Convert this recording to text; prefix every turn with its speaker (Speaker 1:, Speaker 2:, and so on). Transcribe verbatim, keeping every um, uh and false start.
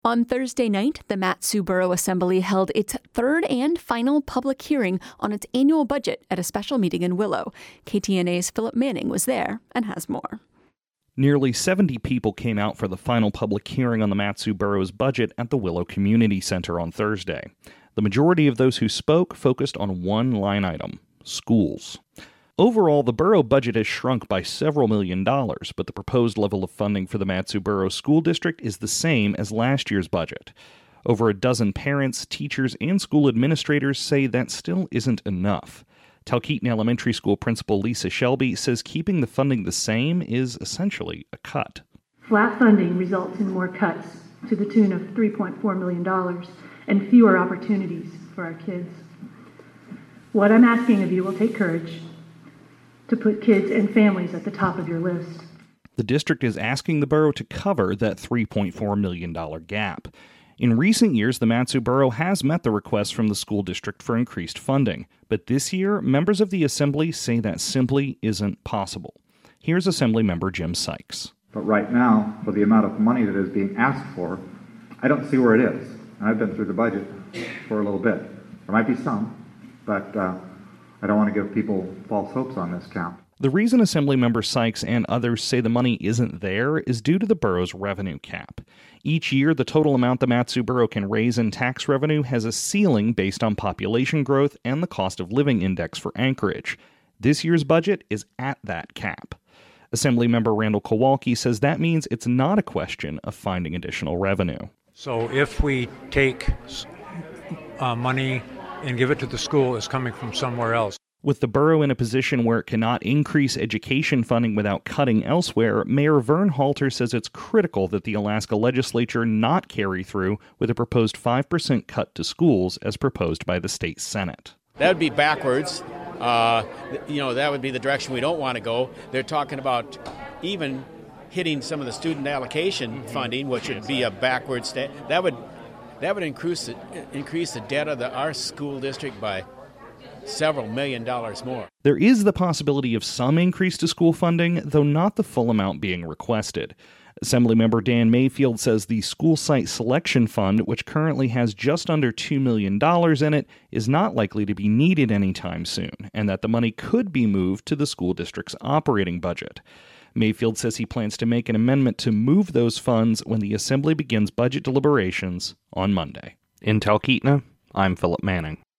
Speaker 1: On Thursday night, the Mat-Su Borough Assembly held its third and final public hearing on its annual budget at a special meeting in Willow. K T N A's Philip Manning was there and has more.
Speaker 2: Nearly seventy people came out for the final public hearing on the Mat-Su Borough's budget at the Willow Community Center on Thursday. The majority of those who spoke focused on one line item: schools. Overall, the borough budget has shrunk by several million dollars, but the proposed level of funding for the Mat-Su Borough School District is the same as last year's budget. Over a dozen parents, teachers, and school administrators say that still isn't enough. Talkeetna Elementary School Principal Lisa Shelby says keeping the funding the same is essentially a cut.
Speaker 3: Flat funding results in more cuts to the tune of three point four million dollars and fewer opportunities for our kids. What I'm asking of you will take courage to put kids and families at the top of your list.
Speaker 2: The district is asking the borough to cover that three point four million dollars gap. In recent years, the Mat-Su Borough has met the request from the school district for increased funding, but this year, members of the Assembly say that simply isn't possible. Here's Assemblymember Jim Sykes.
Speaker 4: But right now, for the amount of money that is being asked for, I don't see where it is. And I've been through the budget for a little bit. There might be some, but uh, I don't want to give people false hopes on this count.
Speaker 2: The reason Assemblymember Sykes and others say the money isn't there is due to the borough's revenue cap. Each year, the total amount the Mat-Su Borough can raise in tax revenue has a ceiling based on population growth and the cost of living index for Anchorage. This year's budget is at that cap. Assemblymember Randall Kowalski says that means it's not a question of finding additional revenue.
Speaker 5: So if we take uh, money and give it to the school, it's coming from somewhere else.
Speaker 2: With the borough in a position where it cannot increase education funding without cutting elsewhere, Mayor Vern Halter says it's critical that the Alaska legislature not carry through with a proposed five percent cut to schools as proposed by the state Senate.
Speaker 6: That would be backwards. Uh, you know, that would be the direction we don't want to go. They're talking about even hitting some of the student allocation funding, which would be a backward step. That would that would increase the, increase the debt of the, our school district by several million dollars more.
Speaker 2: There is the possibility of some increase to school funding, though not the full amount being requested. Assemblymember Dan Mayfield says the School Site Selection Fund, which currently has just under two million dollars in it, is not likely to be needed anytime soon, and that the money could be moved to the school district's operating budget. Mayfield says he plans to make an amendment to move those funds when the Assembly begins budget deliberations on Monday. In Talkeetna, I'm Philip Manning.